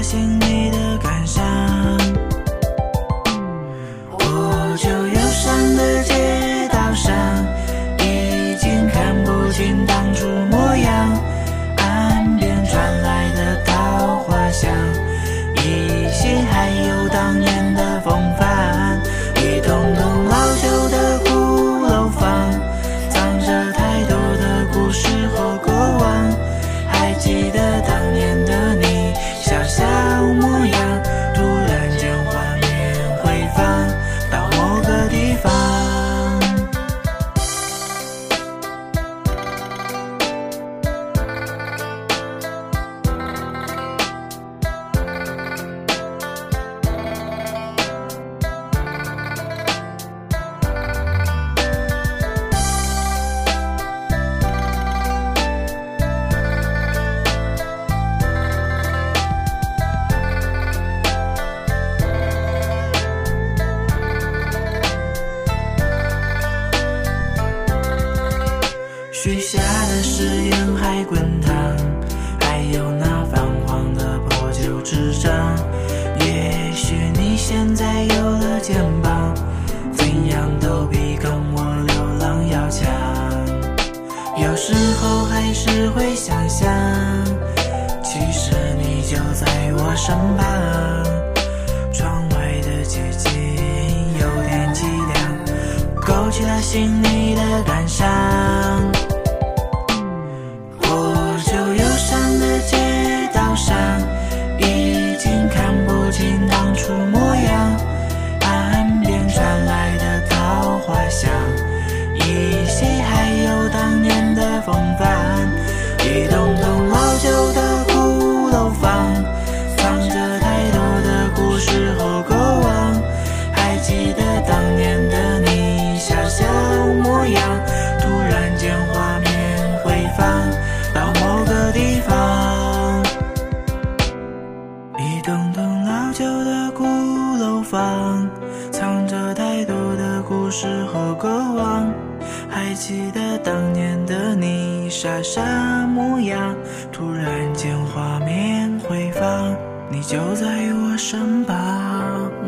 心里的感伤。破旧忧伤的街道上，已经看不清当初模样，岸边传来的桃花香，依稀还有当年的风范。一栋栋老旧的古楼房，藏着太多的故事和过往。还记得当年的你小小模样，突然间画面回放到某个地方。许下的誓言还滚烫，还有那泛黄的破旧纸张。也许你现在有了肩膀，怎样都比跟我流浪要强。有时候还是会想象，其实你就在我身旁。窗外的街景有点凄凉，勾起了心里的感伤。已经看不清当初模样，岸边传来的桃花香，依稀还有当年的风范。一栋栋老旧的古楼房，藏着太多的故事和过往。还记得当年的你小小模样，突然间画面回放到某个地方。一栋栋老旧的古楼房，藏着太多的故事和过往。还记得当年的你傻傻模样，突然间画面回放，你就在我身旁。